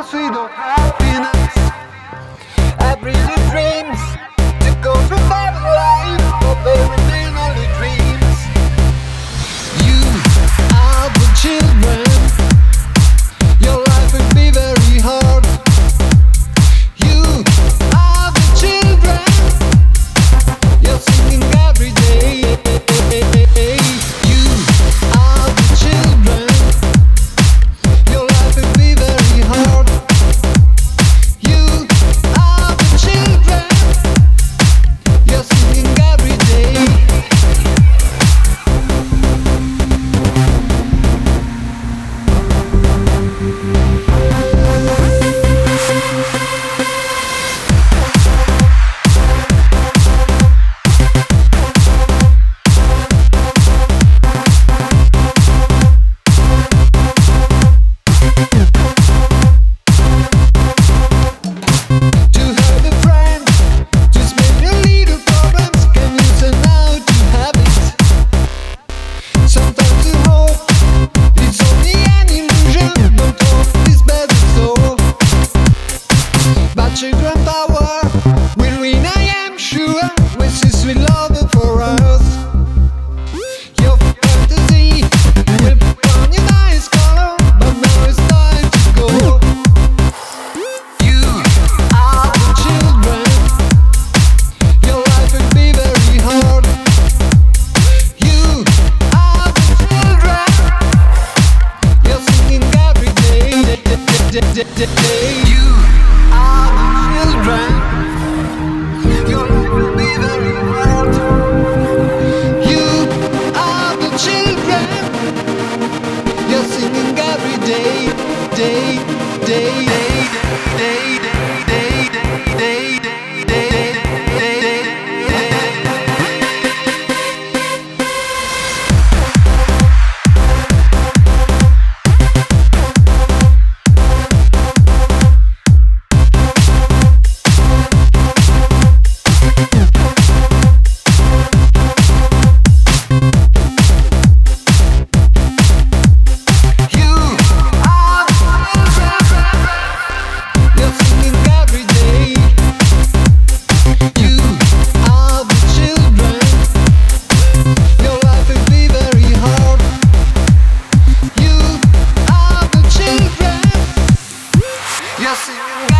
pursuit of happiness. Every little dreams to go through better life, but they remain only dreams. You are the children. Your life will be very hard. You are the children. You're singing every day. You are the children. Your life will be very hard. You are the children. You're singing every day. To have a friend, just maybe a little problems can use it now to have it. Sometimes you hope it's only an illusion, don't hope it's better so. But children power will win, I am sure, with this sweet love for us. Your fantasy will put on your nice color, but now it's time to go. You are the children. Your life will be very hard. You are the children. You're singing every day. You are the children. Your life will be very hard. You are the children. You're singing every day, day, day, day, day, day, day, day, day, day, day, day. You are the children. You're singing every day. You are the children. Your life will be very hard. You are the children. You're singing